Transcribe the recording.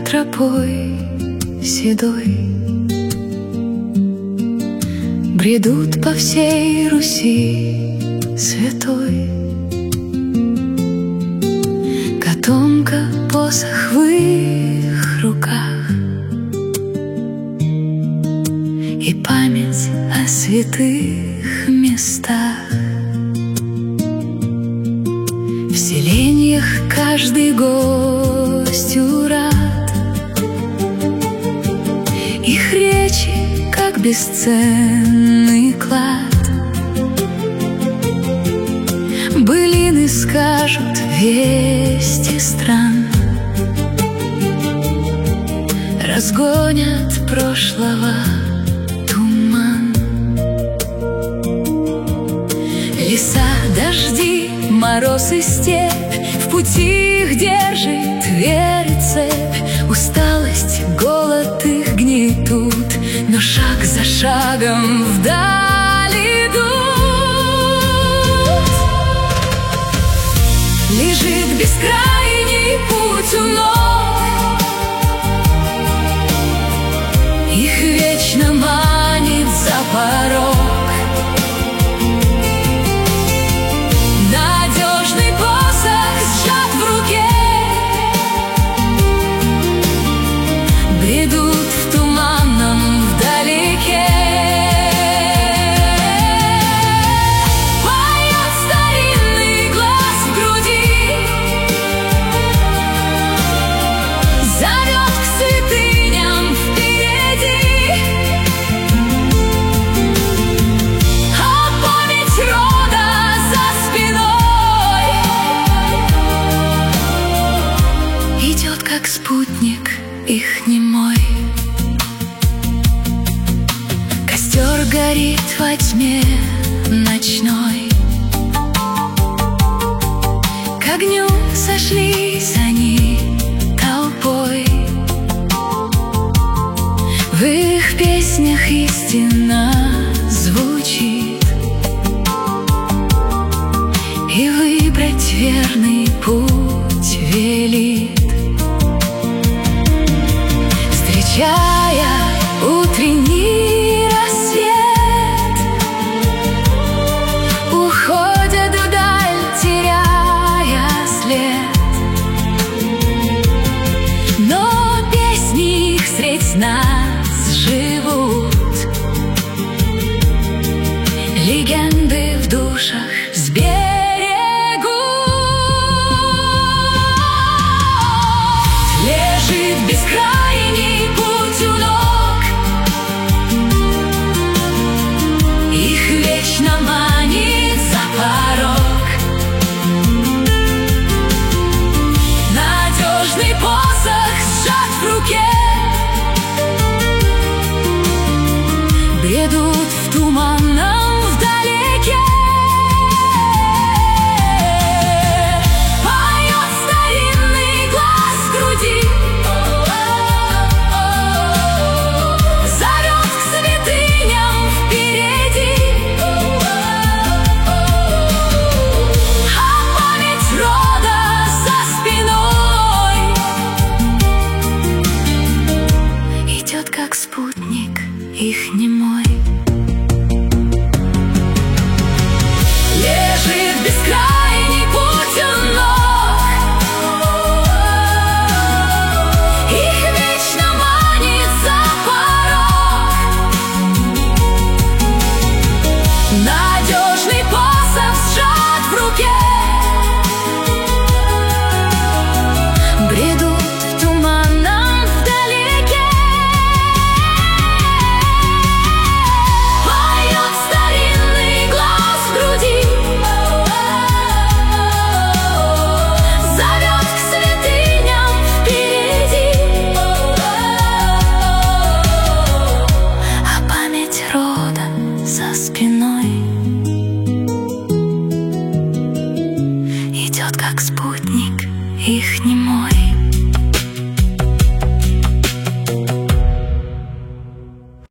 тропой седой бредут по всей Руси святой. Котомка, посох в их руках и память о святых местах. В селеньях каждый гостю рад, их речи, как бесценный клад. Былины скажут вести стран, разгонят прошлого туман. Леса, дожди, мороз и степь, в пути их держит веры цепь. Усталость, голод их гнетут, но шаг за шагом вдаль идут. Лежит бескрайний путь у ног, их вечно манит за порог. Надежный посох сжат в руке, бредут в туманном вдалеке. Поет старинный глаз в груди, зовет к святыням впереди. А память рода за спиной идет, как спутник их немой. Костер горит во тьме ночной, к огню сошлись они толпой. В их песнях истина звучит, и выбрать верный путь велит. Встречая утренний рассвет, уходят вдаль, теряя след. Но песни их средь нас живут, легенды в душах